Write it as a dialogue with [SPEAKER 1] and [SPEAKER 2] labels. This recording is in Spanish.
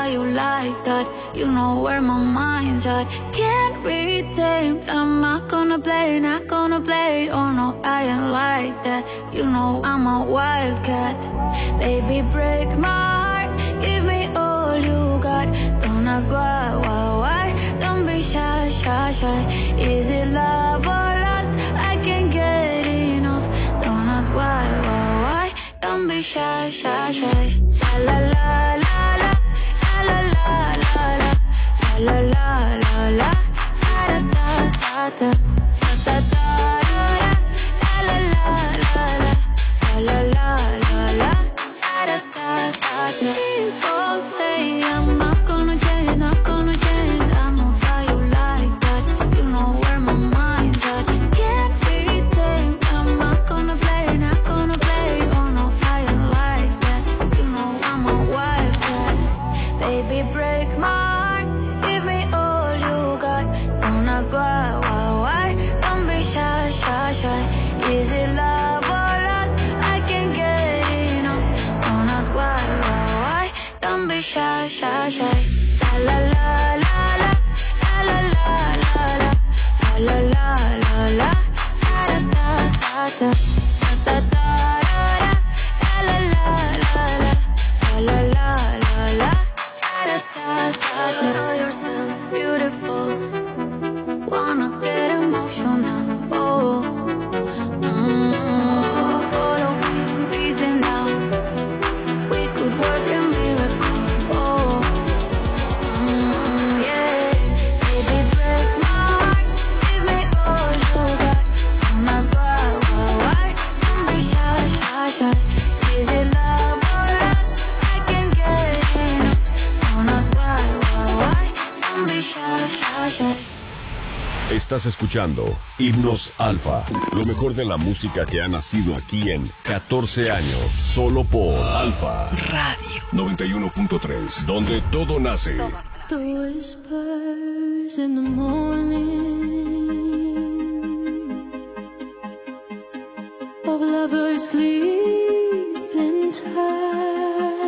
[SPEAKER 1] you like that. You know where my mind's at. Can't be tamed. I'm not gonna play, not gonna play. Oh no, I ain't like that. You know I'm a wildcat. Baby, break my heart. Give me all you got. Don't ask why. Don't be shy, shy, shy. Is it love or lust? I can't get enough. Don't ask why. Don't be shy, shy, shy. La la la la la la la la la la la la la da da da da da da da la la la la la la la la da da da da. People say I'm not gonna change, not gonna change. I know how you like that. You know where my mind's at. Can't be tamed. I'm not gonna play, not gonna play. Oh no, I ain't like that. You know I'm a wildcat. Baby, break my heart. Give me all you got. Don't ask why. Don't be shy, shy, shy. Is it love or lust? I can't get enough. Don't ask why. Don't be shy, shy, shy. La la la la la la la la la la la la la da da da da da da da la la la la la la la la da da da da. Show yourself beautiful. Wanna get emotional. Oh, follow me, reason now. We could work a miracle. Oh, yeah. Baby, break my heart. Give me all you got. Don't ask why. Don't be shy, shy, shy. Is it love or lust? I can't get enough. Don't ask why. Don't be shy, shy, shy.
[SPEAKER 2] Estás escuchando Himnos Alfa, lo mejor de la música que ha nacido aquí en 14 años, solo por Alfa Radio 91.3, donde todo nace.
[SPEAKER 1] The whispers in the morning